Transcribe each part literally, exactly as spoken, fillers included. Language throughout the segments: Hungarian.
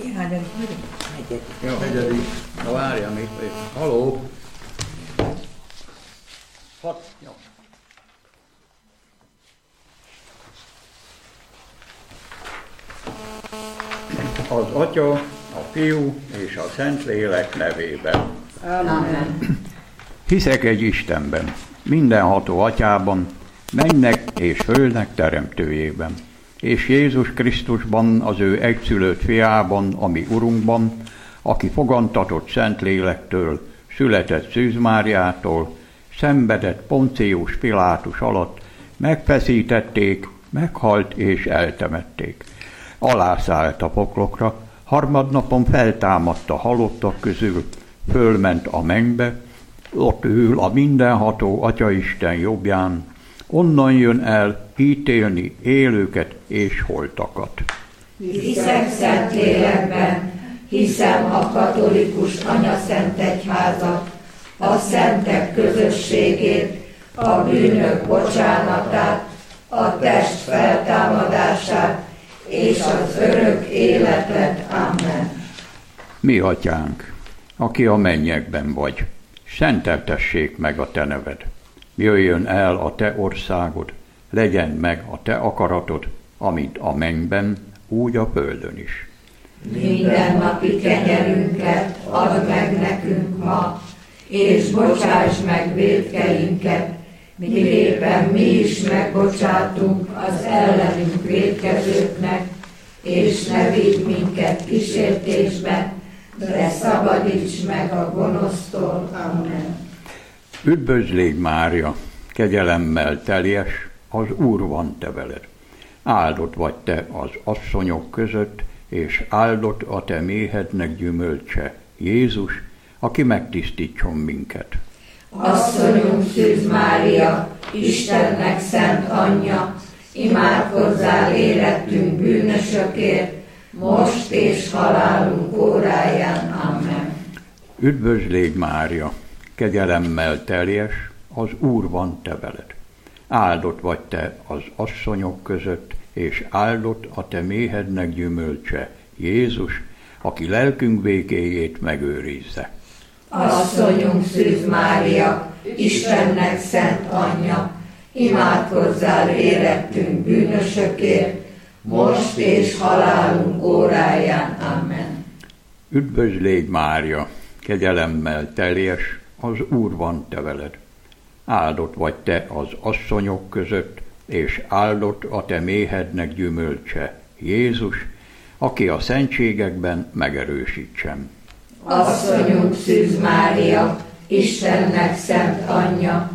Én hányadik vagyok? Negyedik. Jó, negyedik. Na várjál még. Haló? Hat. Jó. Az Atya, a Fiú és a Szentlélek nevében. Amen. Hiszek egy Istenben, mindenható Atyában, mennek és földnek teremtőjében, és Jézus Krisztusban, az ő egyszülött fiában, ami Urunkban, aki fogantatott Szentlélektől, született Szűz Máriától, szenvedett Poncius Pilátus alatt, megfeszítették, meghalt és eltemették. Alászállt a poklokra, harmadnapon feltámadt a halottak közül, fölment a mennybe, ott ül a mindenható Atyaisten jobbján, onnan jön el ítélni élőket és holtakat. Hiszek Szentlélekben, hiszem a katolikus anyaszent egyházat, a szentek közösségét, a bűnök bocsánatát, a test feltámadását és az örök életet. Amen. Mi Atyánk, aki a mennyekben vagy, szenteltessék meg a te neved. Jöjjön el a te országod, legyen meg a te akaratod, amint a mennyben, úgy a földön is. Mindennapi kenyerünket add meg nekünk ma, és bocsáss meg vétkeinket, miképpen mi is megbocsátunk az ellenünk vétkezőknek, és ne vigy minket kísértésbe, de szabadíts meg a gonosztól. Amen. Üdvözlégy Mária, kegyelemmel teljes, az Úr van te veled. Áldott vagy te az asszonyok között, és áldott a te méhednek gyümölcse, Jézus, aki megtisztítson minket. Asszonyunk Szűz Mária, Istennek szent anyja, imádkozzál érettünk bűnösökért, most és halálunk óráján. Amen. Üdvözlégy Mária, kegyelemmel teljes, az Úr van te veled. Áldott vagy te az asszonyok között, és áldott a te méhednek gyümölcse, Jézus, aki lelkünk békéjét megőrizze. Asszonyunk Szűz Mária, Istennek szent anyja, imádkozzál érettünk bűnösökért, most és halálunk óráján. Amen. Üdvözlégy Mária, kegyelemmel teljes, az Úr van te veled. Áldott vagy te az asszonyok között, és áldott a te méhednek gyümölcse, Jézus, aki a szentségekben megerősítsen. Asszonyunk Szűz Mária, Istennek szent anyja,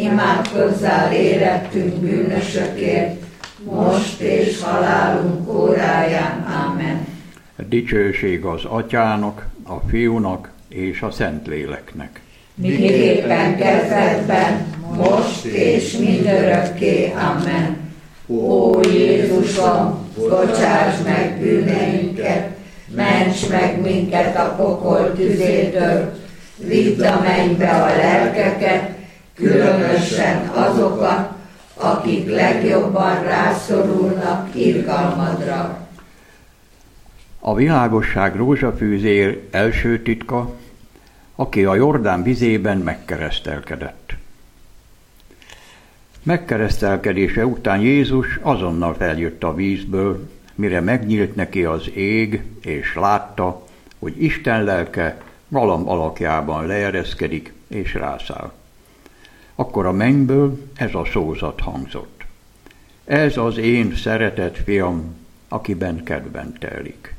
imádkozzál érettünk bűnösökért, most és halálunk óráján. Amen. Dicsőség az Atyának, a Fiúnak és a Szentléleknek. Miképpen kezdetben, most és mindörökké. Amen. Ó Jézusom, bocsáss meg bűneinket, ments meg minket a pokol tüzétől, vidd a mennybe a lelkeket, különösen azokat, akik legjobban rászorulnak irgalmadra. A világosság rózsafűzér első titka, aki a Jordán vizében megkeresztelkedett. Megkeresztelkedése után Jézus azonnal feljött a vízből, mire megnyílt neki az ég, és látta, hogy Isten lelke galamb alakjában leereszkedik és rászáll. Akkor a mennyből ez a szózat hangzott. Ez az én szeretett fiam, akiben kedvem telik.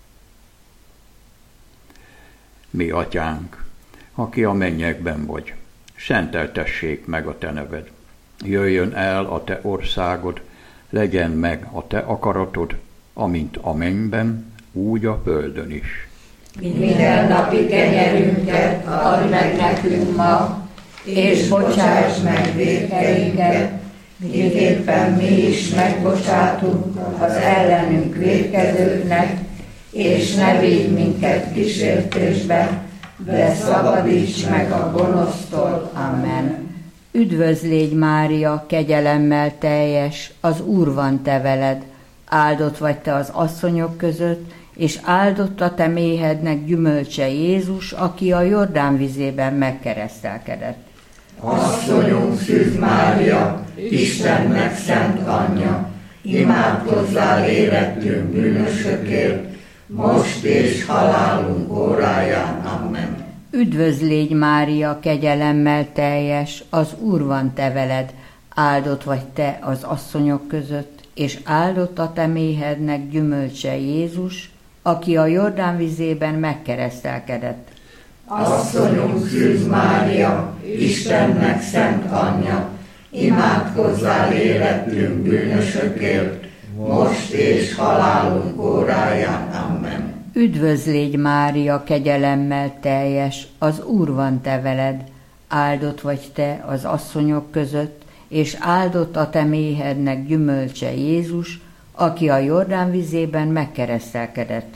Mi Atyánk, aki a mennyekben vagy, szenteltessék meg a te neved. Jöjjön el a te országod, legyen meg a te akaratod, amint a mennyben, úgy a földön is. Mindennapi kenyerünket add meg nekünk ma, és bocsáss meg vétkeinket, miképpen mi is megbocsátunk az ellenünk vétkezőknek, és ne vigy minket kísértésbe, de szabadíts meg a gonosztól. Amen. Üdvözlégy Mária, kegyelemmel teljes, az Úr van te veled. Áldott vagy te az asszonyok között, és áldott a te méhednek gyümölcse Jézus, aki a Jordán vizében megkeresztelkedett. Asszonyunk Szűz Mária, Istennek szent anyja, imádkozzál érettünk bűnösökért, most és halálunk óráján. Amen. Üdvözl légy Mária, kegyelemmel teljes, az Úr van te veled, áldott vagy te az asszonyok között, és áldott a te méhednek gyümölcse Jézus, aki a Jordán vizében megkeresztelkedett. Asszonyunk Szűz Mária, Istennek szent anyja, imádkozzál érettünk bűnösökért, most és halálunk óráján. Amen. Üdvözl légy Mária, kegyelemmel teljes, az Úr van te veled, áldott vagy te az asszonyok között, és áldott a te méhednek gyümölcse Jézus, aki a Jordán vizében megkeresztelkedett.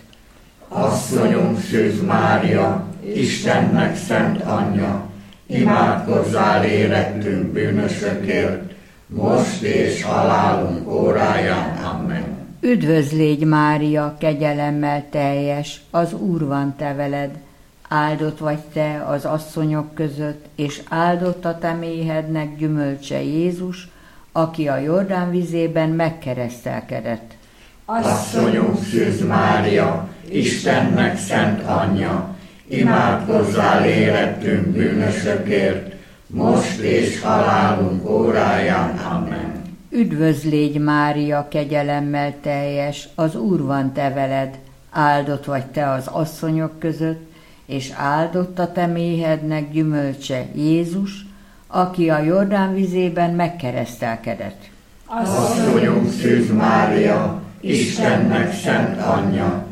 Asszonyunk Szűz Mária, Istennek szent anyja, imádkozzál érettünk bűnösökért, most és halálunk óráján. Amen. Üdvözl légy Mária, kegyelemmel teljes, az Úr van te veled, áldott vagy te az asszonyok között, és áldott a te méhednek gyümölcse Jézus, aki a Jordán vizében megkeresztelkedett. Asszonyunk Szűz Mária, Istennek szent anyja, imádkozzál érettünk bűnösökért, most és halálunk óráján. Amen. Üdvözl légy Mária, kegyelemmel teljes, az Úr van te veled, áldott vagy te az asszonyok között, és áldott a te méhednek gyümölcse Jézus, aki a Jordán vizében megkeresztelkedett. Asszonyunk Szűz Mária, Istennek szent anyja,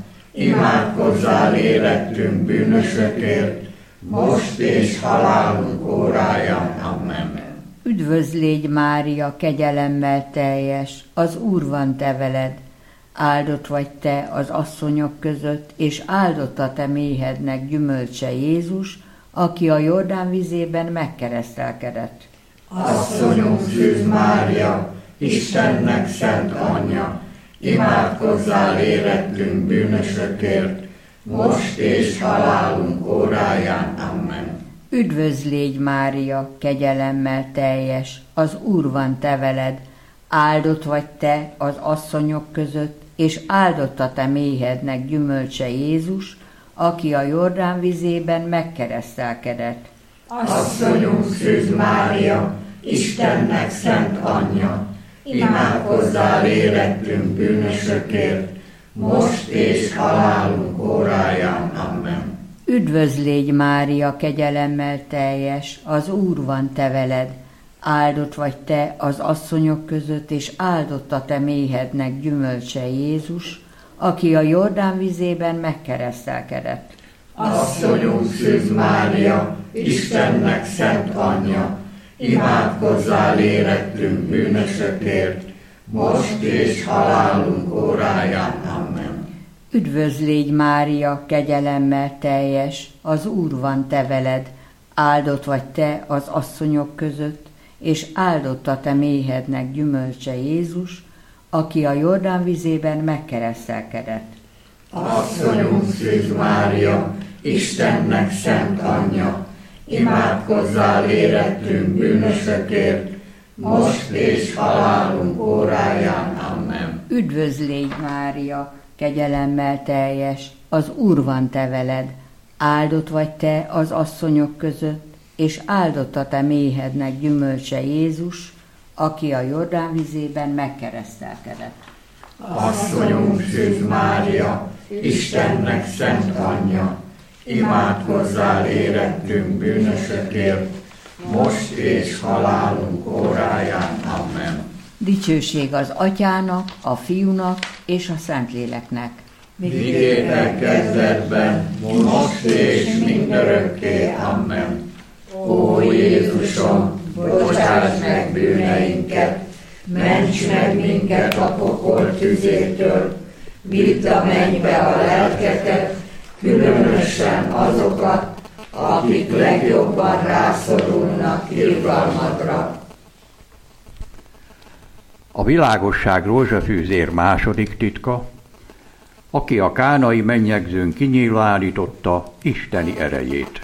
imádkozzál érettünk bűnösökért, most és halálunk óráján. Amen. Üdvözl légy Mária, kegyelemmel teljes, az Úr van te veled, áldott vagy te az asszonyok között, és áldott a te méhednek gyümölcse Jézus, aki a Jordán vizében megkeresztelkedett. Asszonyunk Szűz Mária, Istennek szent anyja, imádkozzál érettünk bűnösökért, most és halálunk óráján. Amen. Üdvözl légy Mária, kegyelemmel teljes, az Úr van te veled, áldott vagy te az asszonyok között, és áldott a te méhednek gyümölcse Jézus, aki a Jordán vizében megkeresztelkedett. Asszonyunk Szűz Mária, Istennek szent anyja, imádkozzál érettünk bűnösökért, most és halálunk óráján. Amen. Üdvözl légy Mária, kegyelemmel teljes, az Úr van te veled, áldott vagy te az asszonyok között, és áldott a te méhednek gyümölcse Jézus, aki a Jordán vizében megkeresztelkedett. Asszonyunk Szűz Mária, Istennek szent anyja, imádkozzál érettünk bűnösökért, most és halálunk óráján. Amen. Üdvözl légy Mária, kegyelemmel teljes, az Úr van te veled, áldott vagy te az asszonyok között, és áldott a te méhednek gyümölcse Jézus, aki a Jordán vizében megkeresztelkedett. Asszonyunk Szűz Mária, Istennek szent anyja, imádkozzál érettünk bűnösökért, most és halálunk óráján. Amen. Üdvözl légy Mária, kegyelemmel teljes, az Úr van te veled, áldott vagy te az asszonyok között, és áldott a te méhednek gyümölcse Jézus, aki a Jordán vizében megkeresztelkedett. Asszonyunk Szűz Mária, Istennek szent anyja, imádkozzál érettünk bűnösökért, most és halálunk óráján. Amen. Dicsőség az Atyának, a Fiúnak és a Szentléleknek. Vigyétek kezdetben, most és mindörökké. Amen. Ó Jézusom, bocsáss meg bűneinket, ments meg minket a pokol tüzétől, vidd a mennybe a lelkeket, különösen azokat, akik legjobban rászorulnak irgalmadra. A világosság rózsafűzér második titka, aki a kánai mennyegzőn kinyilvánította isteni erejét.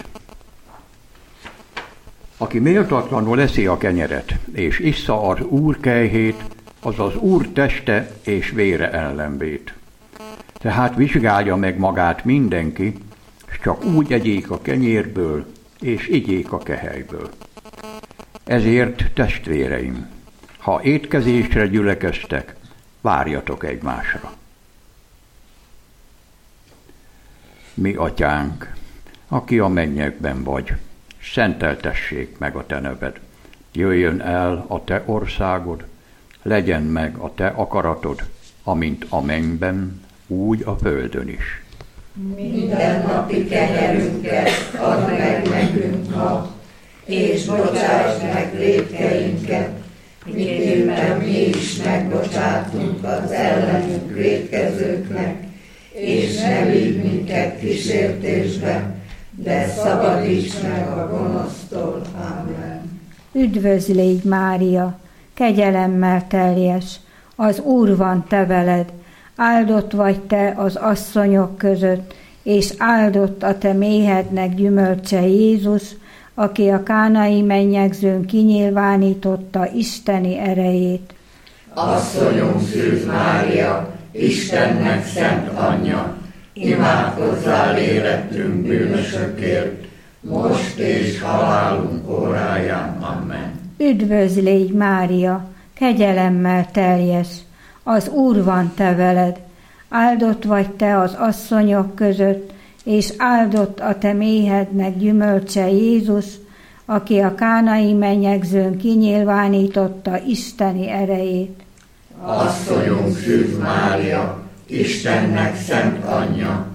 Aki méltatlanul eszi a kenyeret, és issza az Úr kejhét, az az Úr teste és vére ellenvét. Tehát vizsgálja meg magát mindenki, s csak úgy egyék a kenyérből, és igyék a kehelyből. Ezért, testvéreim, ha étkezésre gyülekeztek, várjatok egymásra. Mi atyánk, aki a mennyekben vagy, szenteltessék meg a te neved. Jöjjön el a te országod, legyen meg a te akaratod, amint a mennyben, úgy a földön is. Mindennapi kenyerünket add meg nekünk ma, és bocsáss meg vétkeinket, miképpen mi is megbocsátunk az ellenünk vétkezőknek, és ne vigy minket kísértésbe, de szabadíts meg a gonosztól. Amen. Üdvözlégy Mária, kegyelemmel teljes, az Úr van te veled, áldott vagy te az asszonyok között, és áldott a te méhednek gyümölcse Jézus, aki a kánai mennyegzőn kinyilvánította isteni erejét. Asszonyunk Szűz Mária, Istennek szent anyja, imádkozzál érettünk bűnösökért, most és halálunk óráján. Amen. Üdvözlégy Mária, kegyelemmel teljes, az Úr van te veled, áldott vagy te az asszonyok között, és áldott a te méhednek gyümölcse Jézus, aki a kánai mennyegzőn kinyilvánította isteni erejét. Asszonyunk Szűz Mária, Istennek szent anyja,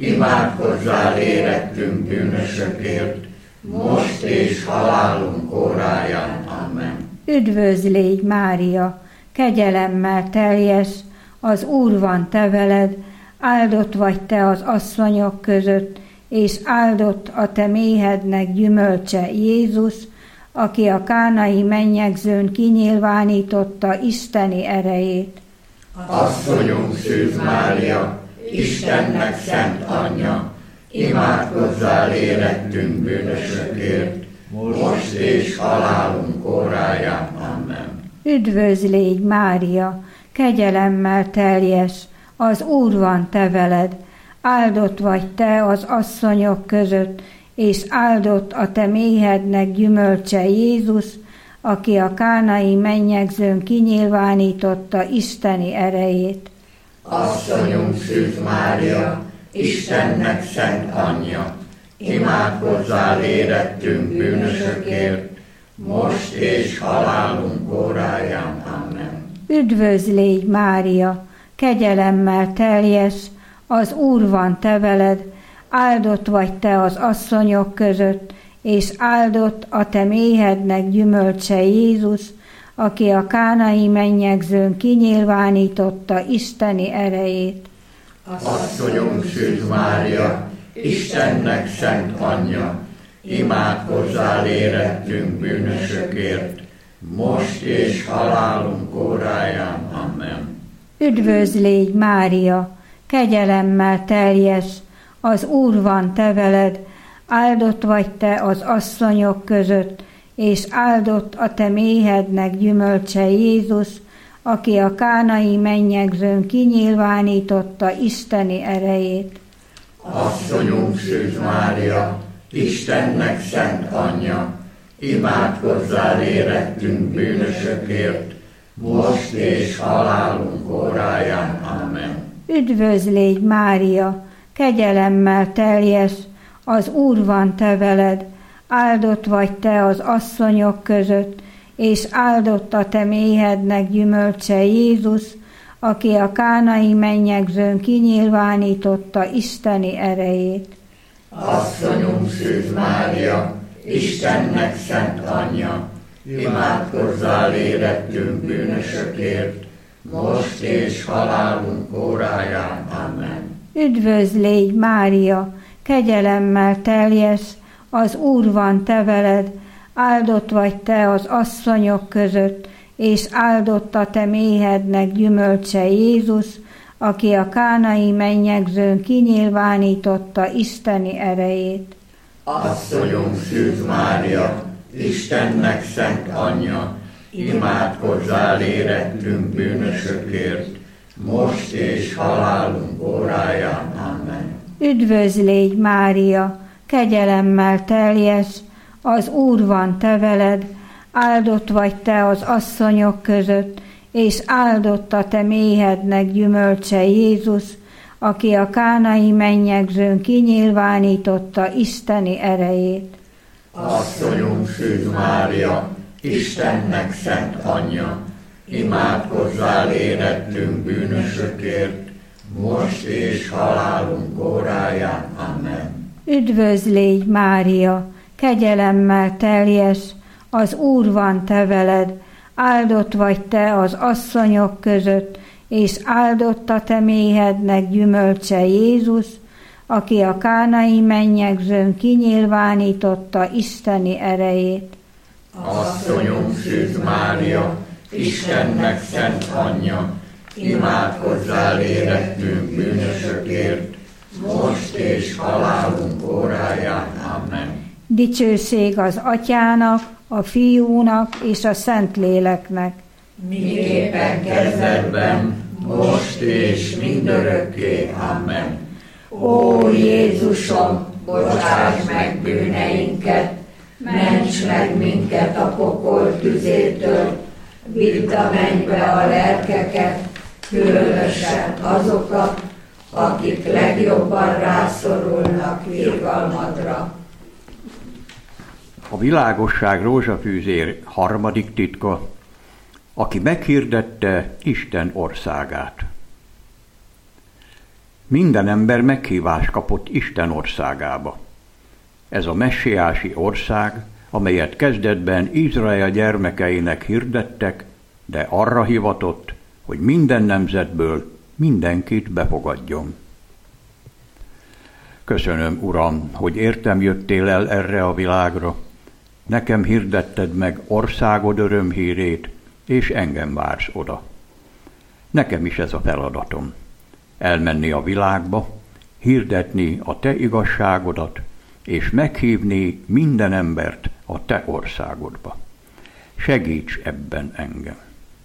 imádkozzál érettünk bűnösökért, most és halálunk óráján. Amen. Üdvözlégy Mária, kegyelemmel teljes, az Úr van te veled, áldott vagy te az asszonyok között, és áldott a te méhednek gyümölcse Jézus, aki a kánai mennyegzőn kinyilvánította isteni erejét. Asszonyunk Szűz Mária, Istennek szent anyja, imádkozzál érettünk bűnösökért, most és halálunk óráján. Amen. Üdvözlégy Mária, kegyelemmel teljes, az Úr van te veled, áldott vagy te az asszonyok között, és áldott a te méhednek gyümölcse Jézus, aki a kánai mennyegzőn kinyilvánította isteni erejét. Asszonyunk Szűz Mária, Istennek szent anyja, imádkozzál érettünk bűnösökért, most és halálunk óráján. Amen. Üdvözlégy Mária, kegyelemmel teljes, az Úr van te veled, áldott vagy te az asszonyok között, és áldott a te méhednek gyümölcse Jézus, aki a kánai mennyegzőn kinyilvánította isteni erejét. Asszonyunk Szűz Mária, Istennek szent anyja, imádkozzál érettünk bűnösökért, most és halálunk óráján. Amen. Üdvözlégy Mária, kegyelemmel teljes, az Úr van te veled, áldott vagy te az asszonyok között, és áldott a te méhednek gyümölcse Jézus, aki a kánai mennyegzőn kinyilvánította isteni erejét. Asszonyunk Szűz Mária, Istennek szent anyja, imádkozzál érettünk bűnösökért, most és halálunk óráján. Amen. Üdvözlégy Mária, kegyelemmel teljes, az Úr van te veled, áldott vagy te az asszonyok között, és áldott a te méhednek gyümölcse Jézus, aki a kánai mennyegzőn kinyilvánította isteni erejét. Asszonyunk Szűz Mária, Istennek szent anyja, imádkozzál érettünk bűnösökért, most és halálunk óráján. Amen. Üdvözlégy Mária, kegyelemmel teljes, az Úr van te veled, áldott vagy te az asszonyok között, és áldott a te méhednek gyümölcse Jézus, aki a kánai mennyegzőn kinyilvánította isteni erejét. Asszonyunk Szűz Mária, Istennek szent anyja, imádkozzál érettünk bűnösökért, most és halálunk óráján. Amen. Üdvözl légy, Mária, kegyelemmel teljes, az Úr van te veled, áldott vagy te az asszonyok között, és áldott a te méhednek gyümölcse Jézus, aki a kánai mennyegzőn kinyilvánította isteni erejét. Asszonyunk Szűz Mária, Istennek szent anyja, imádkozzál érettünk bűnösökért, most és halálunk óráján. Amen. Üdvözl légy, Mária, kegyelemmel teljes, az Úr van te veled, áldott vagy te az asszonyok között, és áldott a te méhednek gyümölcse Jézus, aki a kánai mennyegzőn kinyilvánította isteni erejét. Asszonyunk Szűz Mária, Istennek szent anyja, imádkozzál érettünk bűnösökért, most és halálunk óráján. Amen. Dicsőség az Atyának, a Fiúnak és a Szentléleknek. Miképpen kezdetben, most és mindörökké. Amen. Ó Jézusom, bocsáss meg bűneinket, ments meg minket a pokol tüzétől, vidd a mennybe a lelkeket, különösen azokat, akik legjobban rászorulnak irgalmadra. A világosság rózsafűzér harmadik titka, aki meghirdette Isten országát. Minden ember meghívást kapott Isten országába. Ez a messiási ország, amelyet kezdetben Izrael gyermekeinek hirdettek, de arra hivatott, hogy minden nemzetből mindenkit befogadjon. Köszönöm, Uram, hogy értem jöttél el erre a világra, nekem hirdetted meg országod örömhírét, és engem vársz oda. Nekem is ez a feladatom. Elmenni a világba, hirdetni a te igazságodat, és meghívni minden embert a te országodba. Segíts ebben engem.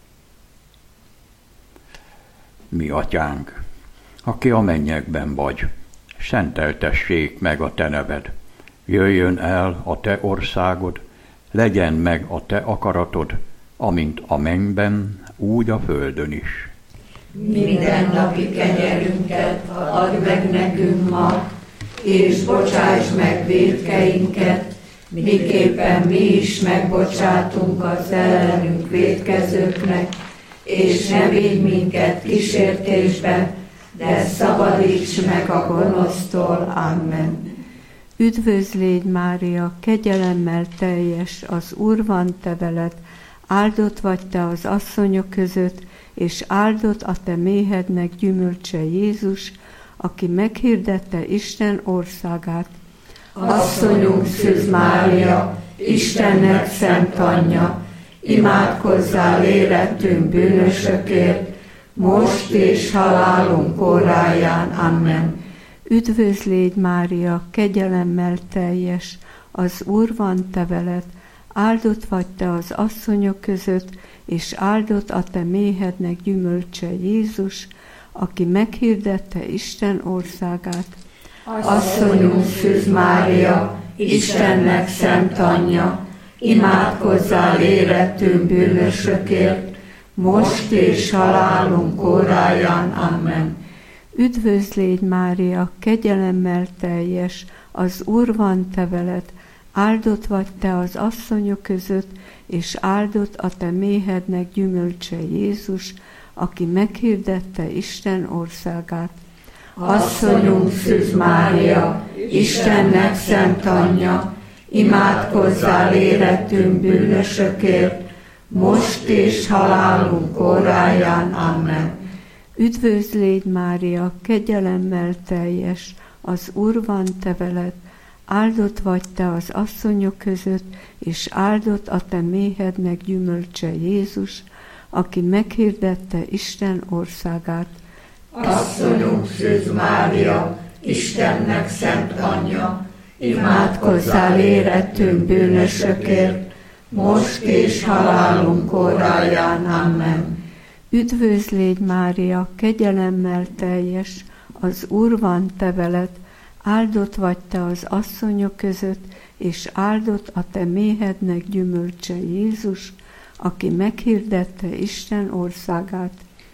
Mi atyánk, aki a mennyekben vagy, szenteltessék meg a te neved. Jöjjön el a te országod, legyen meg a te akaratod, amint a mennyben, úgy a földön is. Mindennapi kenyerünket add meg nekünk ma, és bocsáss meg vétkeinket, miképpen mi is megbocsátunk az ellenünk vétkezőknek, és ne vigy minket kísértésbe, de szabadíts meg a gonosztól. Amen. Üdvözl légy, Mária, kegyelemmel teljes, az Úr van te veled, áldott vagy te az asszonyok között, és áldott a te méhednek gyümölcse Jézus, aki meghirdette Isten országát. Asszonyunk Szűz Mária, Istennek szent anyja, imádkozzál érettünk bűnösökért, most és halálunk óráján. Amen. Üdvözl légy, Mária, kegyelemmel teljes, az Úr van te veled, áldott vagy te az asszonyok között, és áldott a te méhednek gyümölcse Jézus, aki meghirdette Isten országát. Asszonyunk Szűz Mária, Istennek szent anyja, imádkozzál érettünk bűnösökért, most és halálunk óráján. Amen. Üdvözl légy, Mária, kegyelemmel teljes, az Úr van te veled, áldott vagy te az asszonyok között, és áldott a te méhednek gyümölcse Jézus, aki meghirdette Isten országát. Asszonyunk Szűz Mária, Istennek szent anyja, imádkozzál érettünk bűnösökért, most és halálunk óráján. Amen. Üdvözl légy, Mária, kegyelemmel teljes, az Úr van te veled, áldott vagy te az asszonyok között, és áldott a te méhednek gyümölcse Jézus, aki meghirdette Isten országát. Asszonyunk Szűz Mária, Istennek szent anyja, imádkozzál érettünk bűnösökért, most és halálunk óráján. Amen. Üdvözl légy, Mária, kegyelemmel teljes, az Úr van te veled, áldott vagy te az asszonyok között, és áldott a te méhednek gyümölcse Jézus, aki meghirdette Isten országát.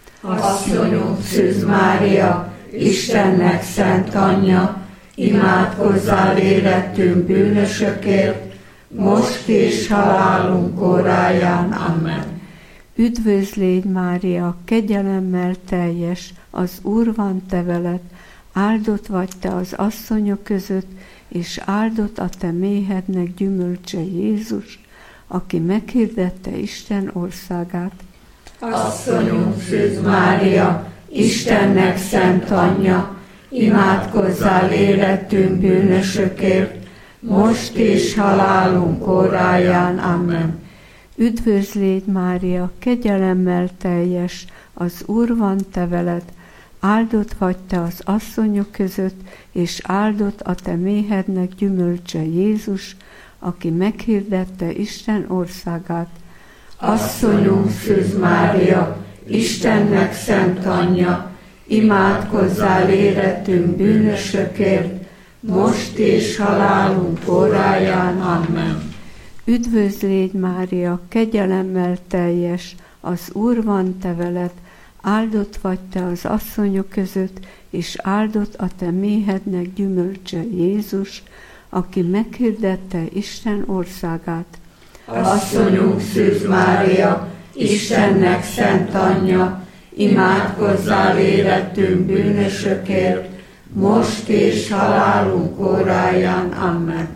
Asszonyunk Szűz Mária, Istennek szent anyja, imádkozzál érettünk bűnösökért, most és halálunk óráján. Amen. Üdvözl légy, Mária, kegyelemmel teljes, az Úr van te veled, áldott vagy te az asszonyok között, és áldott a te méhednek gyümölcse Jézus, aki meghirdette Isten országát. Asszonyunk Szűz Mária, Istennek szent anyja, imádkozzál érettünk bűnösökért, most és halálunk óráján. Amen. Üdvözl légy, Mária, kegyelemmel teljes, az Úr van te veled, áldott vagy te az asszonyok között, és áldott a te méhednek gyümölcse Jézus, aki meghirdette Isten országát. Asszonyunk Szűz Mária, Istennek szent anyja, imádkozzál érettünk bűnösökért, most és halálunk óráján. Amen. Üdvözl légy, Mária, kegyelemmel teljes, az Úr van te veled, áldott vagy te az asszonyok között, és áldott a te méhednek gyümölcse Jézus, aki meghirdette Isten országát. Asszonyunk Szűz Mária, Istennek szent anyja, imádkozzál érettünk bűnösökért, most és halálunk óráján. Amen.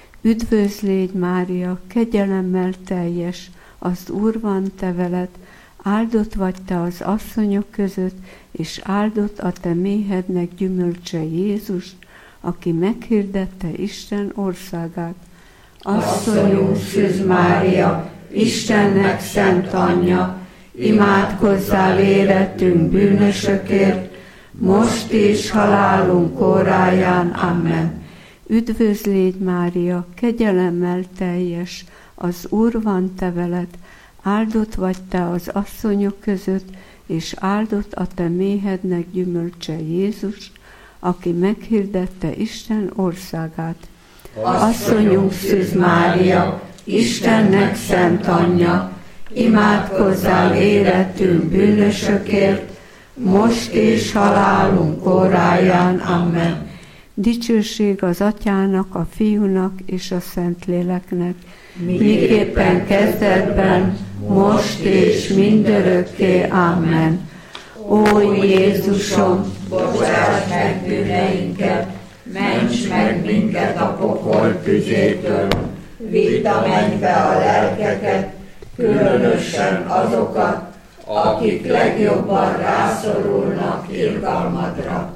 Üdvözl légy, Mária, kegyelemmel teljes, az Úr van te veled, áldott vagy te az asszonyok között, és áldott a te méhednek gyümölcse Jézus, aki meghirdette Isten országát. Asszonyunk Szűz Mária, Istennek szent anyja, imádkozzál érettünk bűnösökért, most és halálunk óráján. Amen. Üdvözl légy, Mária, kegyelemmel teljes, az Úr van te veled, áldott vagy te az asszonyok között, és áldott a te méhednek gyümölcse Jézus, aki meghirdette Isten országát. Asszonyunk Szűz Mária, Istennek szent anyja, imádkozzál érettünk bűnösökért, most és halálunk óráján. Amen. Dicsőség az Atyának, a Fiúnak és a Szentléleknek, miképpen kezdetben, most és mindörökké. Amen. Ó Jézusom, bocsáss meg bűneinket, ments meg minket a pokol tüzétől, vidd a mennybe a lelkeket, különösen azokat, akik legjobban rászorulnak irgalmadra.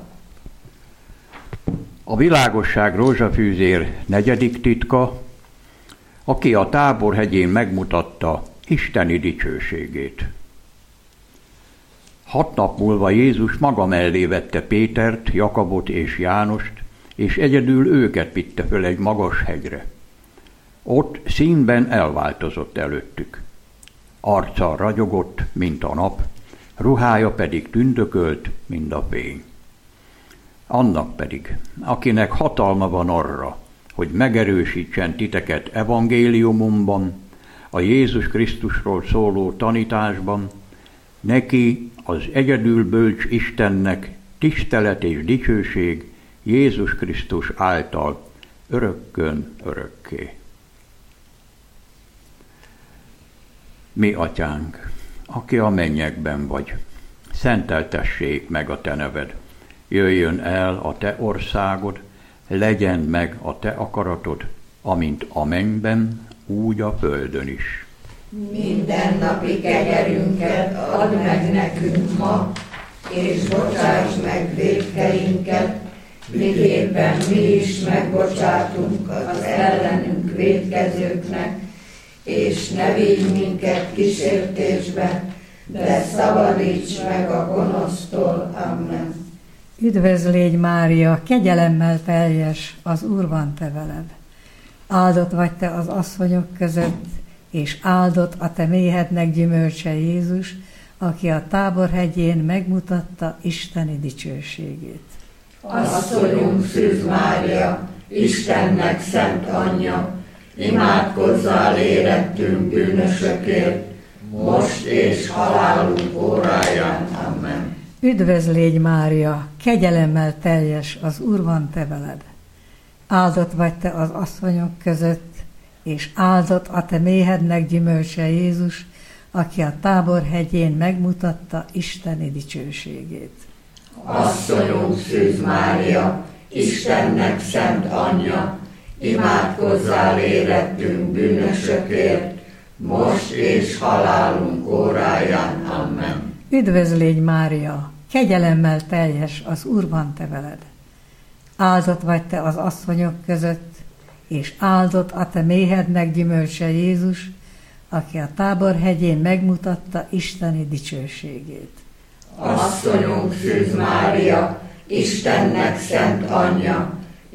A világosság rózsafűzér negyedik titka, aki a Tábor hegyén megmutatta isteni dicsőségét. Hat nap múlva Jézus maga mellé vette Pétert, Jakabot és Jánost, és egyedül őket vitte föl egy magas hegyre. Ott színben elváltozott előttük. Arca ragyogott, mint a nap, ruhája pedig tündökölt, mint a fény. Annak pedig, akinek hatalma van arra, hogy megerősítsen titeket evangéliumomban, a Jézus Krisztusról szóló tanításban, neki az egyedül bölcs Istennek tisztelet és dicsőség Jézus Krisztus által örökkön örökké. Mi atyánk, aki a mennyekben vagy, szenteltessék meg a te neved. Jöjjön el a te országod, legyen meg a te akaratod, amint a mennyben, úgy a földön is. Mindennapi kenyerünket add meg nekünk ma, és bocsáss meg vétkeinket, miképpen mi is megbocsátunk az ellenünk vétkezőknek, és ne vigy minket kísértésbe, de szabadíts meg a gonosztól. Amen. Üdvözl légy, Mária, kegyelemmel teljes, az Úr van te veled. Áldott vagy te az asszonyok között, és áldott a te méhednek gyümölcse Jézus, aki a Tábor hegyén megmutatta Isteni dicsőségét. Asszonyunk Szűz Mária, Istennek szent anyja, imádkozzál érettünk bűnösökért, most és halálunk óráján. Amen. Üdvözl légy, Mária, kegyelemmel teljes, az Úr van te veled. Áldott vagy te az asszonyok között, és áldott a te méhednek gyümölcse Jézus, aki a Tábor hegyén megmutatta Isteni dicsőségét. Asszonyunk Szűz Mária, Istennek szent anyja, imádkozzál érettünk bűnösökért, most és halálunk óráján. Amen. Üdvözl légy, Mária, kegyelemmel teljes, az Úr van te veled. Áldott vagy te az asszonyok között, és áldott a te méhednek gyümölcse Jézus, aki a Tábor hegyén megmutatta Isteni dicsőségét. Asszonyunk Szűz Mária, Istennek szent anyja,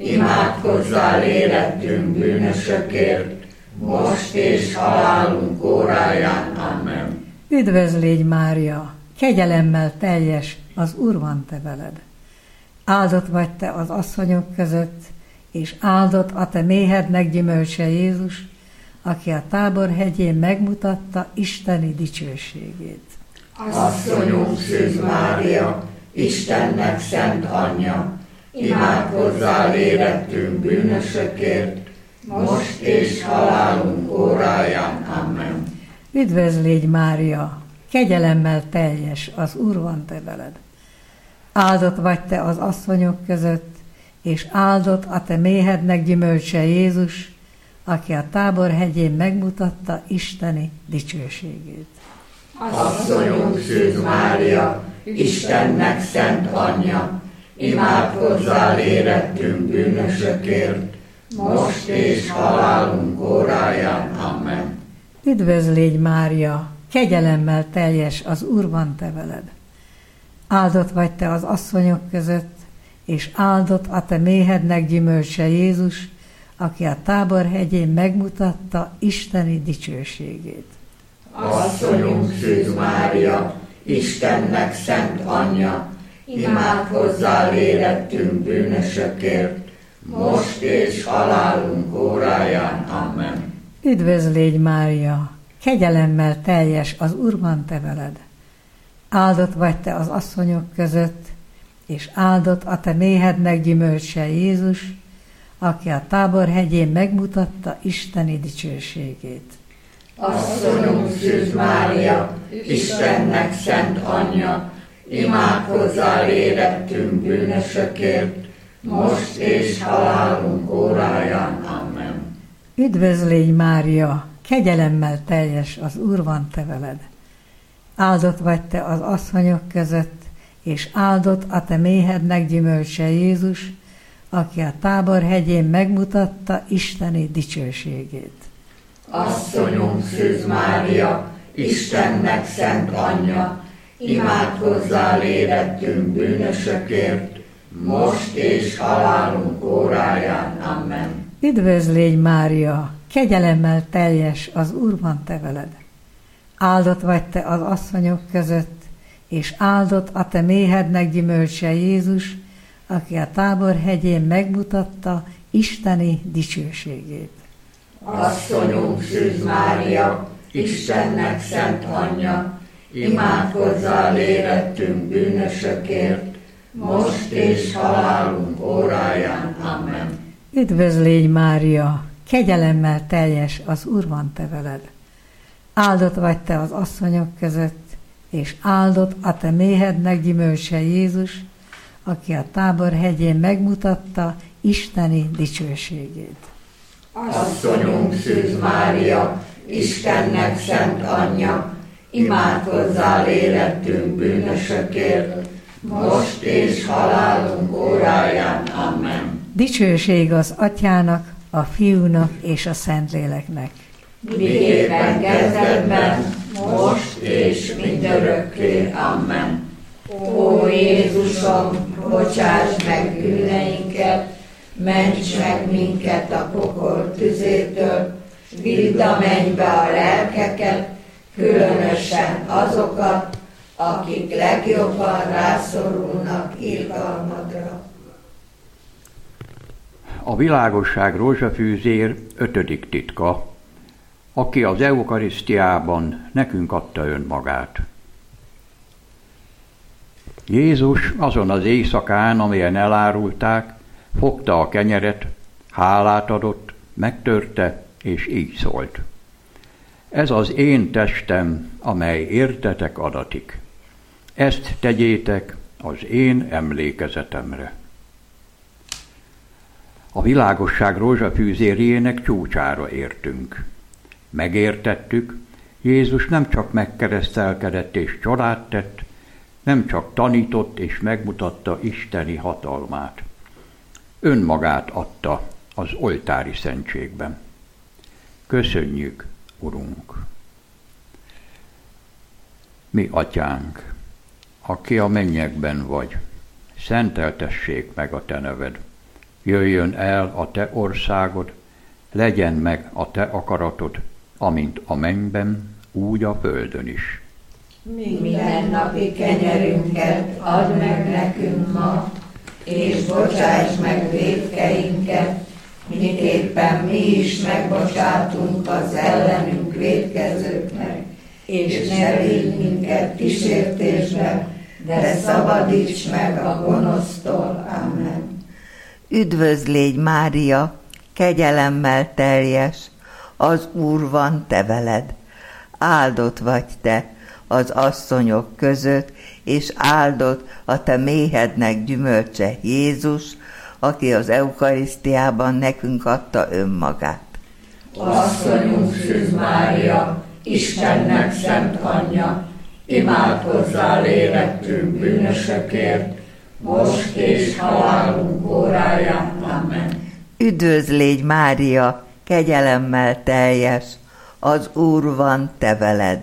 imádkozzál érettünk bűnösökért, most és halálunk óráján. Amen. Üdvözl légy, Mária, kegyelemmel teljes, az Úr van te veled. Áldott vagy te az asszonyok között, és áldott a te méhednek gyümölcse Jézus, aki a Tábor hegyén megmutatta Isteni dicsőségét. Asszonyunk Szűz Mária, Istennek szent anyja, imádkozzál érettünk bűnösökért, most és halálunk óráján. Amen. Üdvözl légy, Mária, kegyelemmel teljes, az Úr van te veled. Áldott vagy te az asszonyok között, és áldott a te méhednek gyümölcse Jézus, aki a Tábor hegyén megmutatta Isteni dicsőségét. Asszonyunk Szűz Mária, Istennek szent anyja, imádkozzál érettünk bűnösökért, most és halálunk óráján. Amen. Üdvözl légy, Mária, kegyelemmel teljes, az Úr van te veled. Áldott vagy te az asszonyok között, és áldott a te méhednek gyümölcse Jézus, aki a Tábor hegyén megmutatta Isteni dicsőségét. Asszonyunk Szűz Mária, Istennek szent anyja, imádkozzál érettünk bűnösökért, most és halálunk óráján. Amen. Üdvözl légy, Mária, kegyelemmel teljes, az Úr van te veled. Áldott vagy te az asszonyok között, és áldott a te méhednek gyümölcse Jézus, aki a Tábor hegyén megmutatta Isteni dicsőségét. Asszonyunk Szűz Mária, Istennek szent anyja, imádkozzál érettünk bűnösökért, most és halálunk óráján. Amen. Üdvözl légy, Mária, kegyelemmel teljes, az Úr van te veled. Áldott vagy te az asszonyok között, és áldott a te méhednek gyümölcse Jézus, aki a Tábor hegyén megmutatta Isteni dicsőségét. Asszonyunk Szűz Mária, Istennek szent anyja, imádkozzál érettünk bűnösökért, most és halálunk óráján. Amen. Üdvözl légy, Mária, kegyelemmel teljes, az Úr van te veled. Áldott vagy te az asszonyok között, és áldott a te méhednek gyümölcse Jézus, aki a Tábor hegyén megmutatta Isteni dicsőségét. Asszonyunk Szűz Mária, Istennek szent anyja, imádkozzál érettünk bűnösökért, most és halálunk óráján. Amen. Üdvözl légy, Mária, kegyelemmel teljes, az Úr van te veled. Áldott vagy te az asszonyok között, és áldott a te méhednek gyümölcse Jézus, aki a Tábor hegyén megmutatta Isteni dicsőségét. Asszonyunk Szűz Mária, Istennek szent anyja, imádkozzál érettünk bűnösökért, most és halálunk óráján. Amen. Dicsőség az Atyának, a Fiúnak és a Szentléleknek. Miképpen kezdetben, most és mindörökké. Amen. Ó Jézusom, bocsáss meg bűneinket, ments meg minket a pokol tüzétől, vidd a mennybe a lelkeket, különösen azokat, akik legjobban rászorulnak irgalmadra. A világosság rózsafűzér ötödik titka, aki az eukarisztiában nekünk adta önmagát. Jézus azon az éjszakán, amelyen elárulták, fogta a kenyeret, hálát adott, megtörte, és így szólt. Ez az én testem, amely értetek adatik. Ezt tegyétek az én emlékezetemre. A világosság rózsafűzérjének csúcsára értünk. Megértettük, Jézus nem csak megkeresztelkedett és csodát tett, nem csak tanított és megmutatta isteni hatalmát. Önmagát adta az oltári szentségben. Köszönjük, Urunk! Mi Atyánk, aki a mennyekben vagy, szenteltessék meg a te neved. Jöjjön el a te országod, legyen meg a te akaratod, amint a mennyben, úgy a földön is. Mindennapi kenyerünket add meg nekünk ma, és bocsáss meg vétkeinket, miképpen mi is megbocsátunk az ellenünk vétkezőknek, és ne védj minket kísértésbe, de szabadíts meg a gonosztól. Amen. Üdvözlégy Mária, kegyelemmel teljes, az Úr van te veled. Áldott vagy te az asszonyok között, és áldott a te méhednek gyümölcse Jézus, aki az eukarisztiában nekünk adta önmagát. Asszonyunk Szűz Mária, Istennek szent anyja, imádkozzál érettünk bűnösökért, most és halálunk óráján. Amen. Üdvözlégy Mária, kegyelemmel teljes, az Úr van te veled.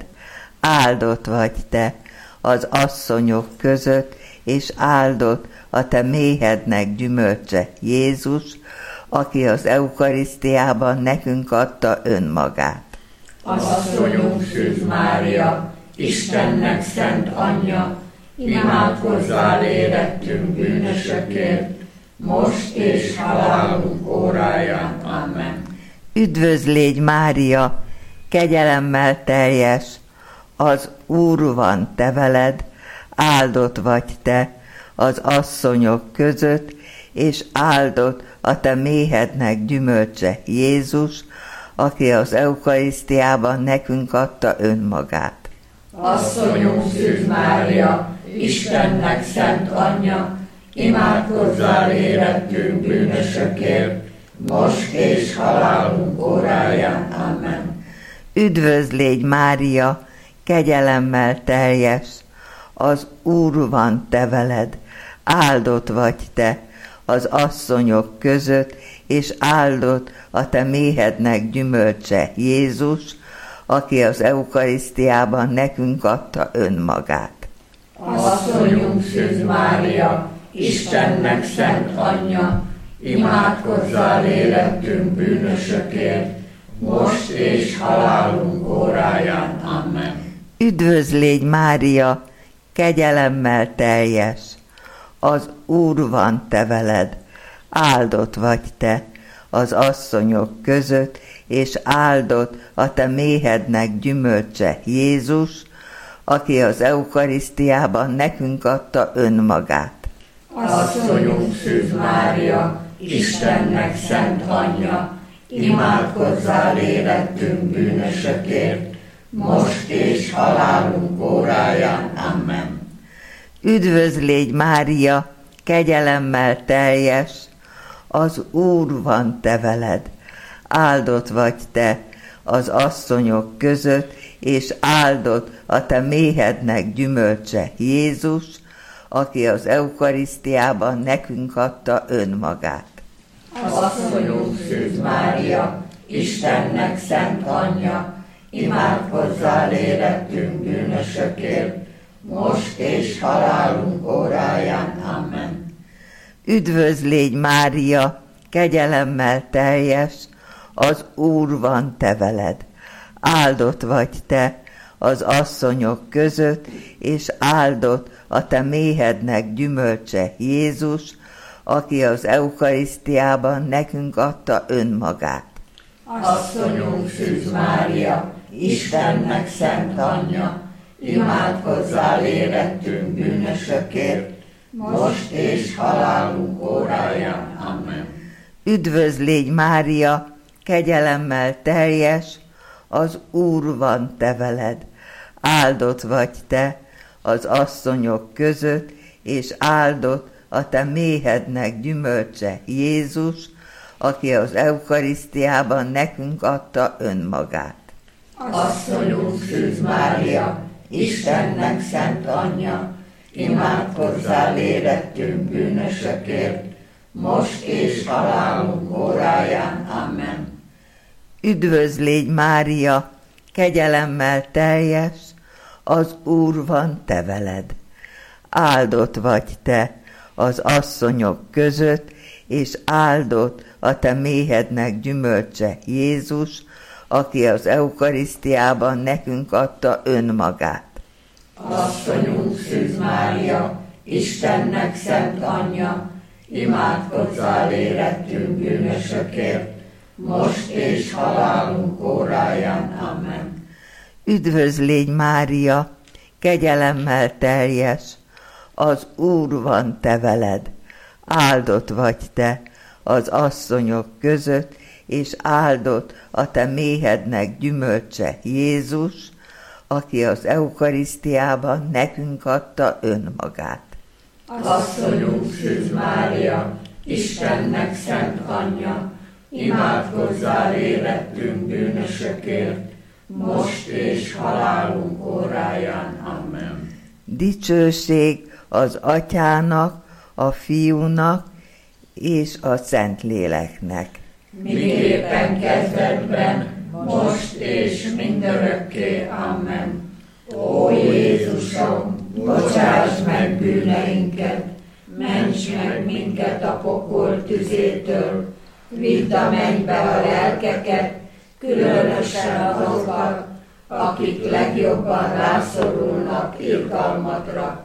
Áldott vagy te az asszonyok között, és áldott a te méhednek gyümölcse Jézus, aki az eukarisztiában nekünk adta önmagát. Asszonyunk Szűz Mária, Istennek szent anyja, imádkozzál érettünk bűnösökért, most és halálunk óráján. Amen. Üdvözlégy Mária, kegyelemmel teljes, az Úr van te veled, áldott vagy te az asszonyok között, és áldott a te méhednek gyümölcse Jézus, aki az eukarisztiában nekünk adta önmagát. Asszonyunk Szűz Mária, Istennek szent anyja, imádkozzál érettünk bűnösökért, most és halálunk óráján. Amen. Üdvözlégy Mária, kegyelemmel teljes, az Úr van te veled, áldott vagy te az asszonyok között, és áldott a te méhednek gyümölcse Jézus, aki az eukarisztiában nekünk adta önmagát. Asszonyunk Szűz Mária, Istennek szent anyja, imádkozzál érettünk bűnösökért, most és halálunk óráján. Amen. Üdvözlégy Mária, kegyelemmel teljes, az Úr van te veled, áldott vagy te az asszonyok között, és áldott a te méhednek gyümölcse Jézus, aki az eukarisztiában nekünk adta önmagát. Asszonyunk Szűz Mária, Istennek szent anyja, imádkozzál érettünk bűnösökért, most és halálunk óráján. Amen. Üdvözlégy Mária, kegyelemmel teljes, az Úr van te veled, áldott vagy te az asszonyok között, és áldott a te méhednek gyümölcse Jézus, aki az eukarisztiában nekünk adta önmagát. Asszonyunk Szűz Mária, Istennek szent anyja, imádkozzál érettünk bűnösökért, most és halálunk óráján. Amen. Üdvözl légy, Mária, kegyelemmel teljes, az Úr van te veled. Áldott vagy te az asszonyok között, és áldott a te méhednek gyümölcse, Jézus, aki az eukarisztiában nekünk adta önmagát. Asszonyunk Szűz Mária, Istennek szent anyja, imádkozzál érettünk bűnösökért, most és halálunk óráján. Amen. Üdvözl légy, Mária, kegyelemmel teljes, az Úr van te veled. Áldott vagy te az asszonyok között, és áldott a te méhednek gyümölcse, Jézus, aki az eukarisztiában nekünk adta önmagát. Asszonyunk Szűz Mária, Istennek szent anyja, imádkozzál érettünk bűnösökért, most és halálunk óráján. Amen. Üdvözl légy, Mária, kegyelemmel teljes, az Úr van te veled. Áldott vagy te az asszonyok között, és áldott a te méhednek gyümölcse, Jézus, aki az eukarisztiában nekünk adta önmagát. Asszonyunk Szűz Mária, Istennek szent anyja, imádkozzál érettünk bűnösökért, most és halálunk óráján. Amen. Üdvözl légy, Mária, kegyelemmel teljes, az Úr van te veled. Áldott vagy te az asszonyok között, és áldott a te méhednek gyümölcse, Jézus, aki az eukarisztiában nekünk adta önmagát. Asszonyunk Szűz Mária, Istennek szent anyja, imádkozzál érettünk bűnösökért, most és halálunk óráján. Amen. Dicsőség az Atyának, a Fiúnak és a Szentléleknek. Miképpen kezdetben, most és mindörökké. Amen. Ó Jézusom, bocsáss meg bűneinket, ments meg minket a pokol tüzétől, vidd a mennybe a lelkeket, különösen azokat, akik legjobban rászorulnak irgalmadra.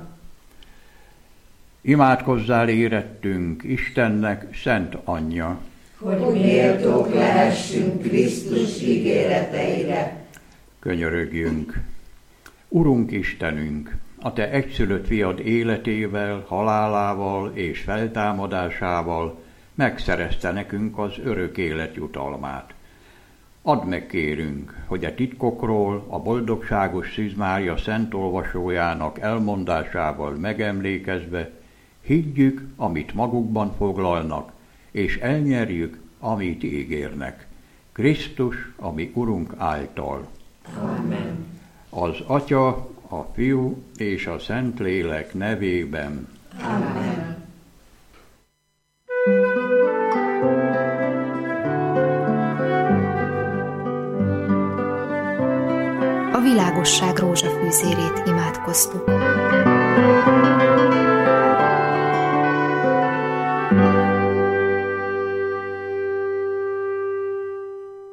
Imádkozzál érettünk Istennek szent anyja, hogy méltók lehessünk Krisztus ígéreteire. Könyörögjünk. Urunk Istenünk, a te egyszülött fiad életével, halálával és feltámadásával megszerezte nekünk az örök élet jutalmát. Add meg, kérünk, hogy a titkokról a boldogságos Szűz Mária szent olvasójának elmondásával megemlékezve higgyük, amit magukban foglalnak, és elnyerjük, amit ígérnek. Krisztus, a mi Urunk által. Amen. Az Atya, a Fiú és a Szentlélek nevében. Amen. A világosság rózsafűzérét imádkoztuk.